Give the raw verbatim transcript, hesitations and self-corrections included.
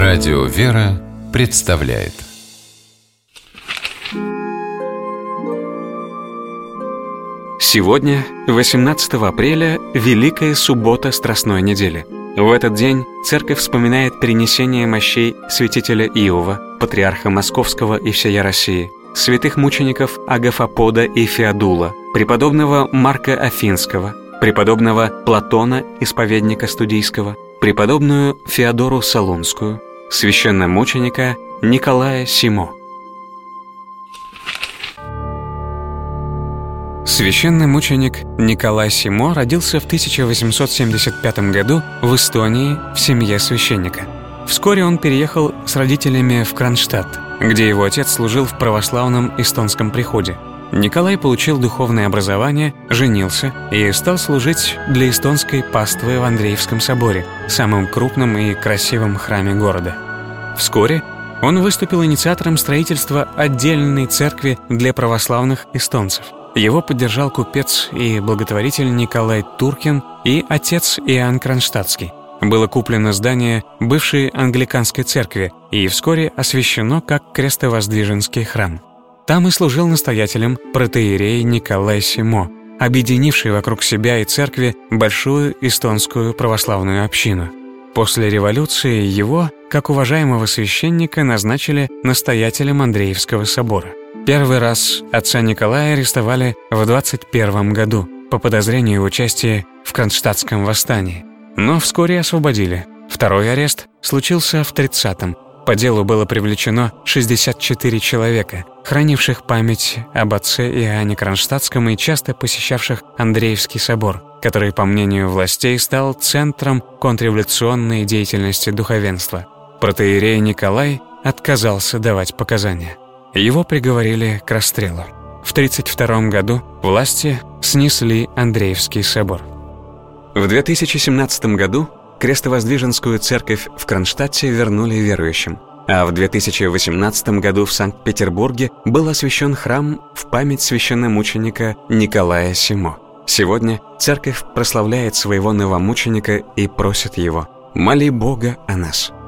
Радио «Вера» представляет. Сегодня, восемнадцатого апреля, Великая суббота Страстной недели. В этот день Церковь вспоминает перенесение мощей святителя Иова, патриарха Московского и всея России, святых мучеников Агафопода и Феодула, преподобного Марка Афинского, преподобного Платона, исповедника Студийского, преподобную Феодору Солунскую, священномученика Николая Симо. Священный мученик Николай Симо родился в тысяча восемьсот семьдесят пятом году в Эстонии в семье священника. Вскоре он переехал с родителями в Кронштадт, где его отец служил в православном эстонском приходе. Николай получил духовное образование, женился и стал служить для эстонской паствы в Андреевском соборе, самом крупном и красивом храме города. Вскоре он выступил инициатором строительства отдельной церкви для православных эстонцев. Его поддержал купец и благотворитель Николай Туркин и отец Иоанн Кронштадтский. Было куплено здание бывшей англиканской церкви и вскоре освящено как крестовоздвиженский храм. Там и служил настоятелем протоиерей Николай Симо, объединивший вокруг себя и церкви большую эстонскую православную общину. После революции его, как уважаемого священника, назначили настоятелем Андреевского собора. Первый раз отца Николая арестовали в двадцать первом году по подозрению в участии в Кронштадтском восстании, но вскоре освободили. Второй арест случился в тридцатом. По делу было привлечено шестьдесят четыре человека, хранивших память об отце Иоанне Кронштадтском и часто посещавших Андреевский собор, который, по мнению властей, стал центром контрреволюционной деятельности духовенства. Протоиерей Николай отказался давать показания. Его приговорили к расстрелу. В тридцать втором году власти снесли Андреевский собор. В две тысячи семнадцатом году Крестовоздвиженскую церковь в Кронштадте вернули верующим, а в две тысячи восемнадцатом году в Санкт-Петербурге был освящен храм в память священномученика Николая Симо. Сегодня церковь прославляет своего новомученика и просит его: «Моли Бога о нас».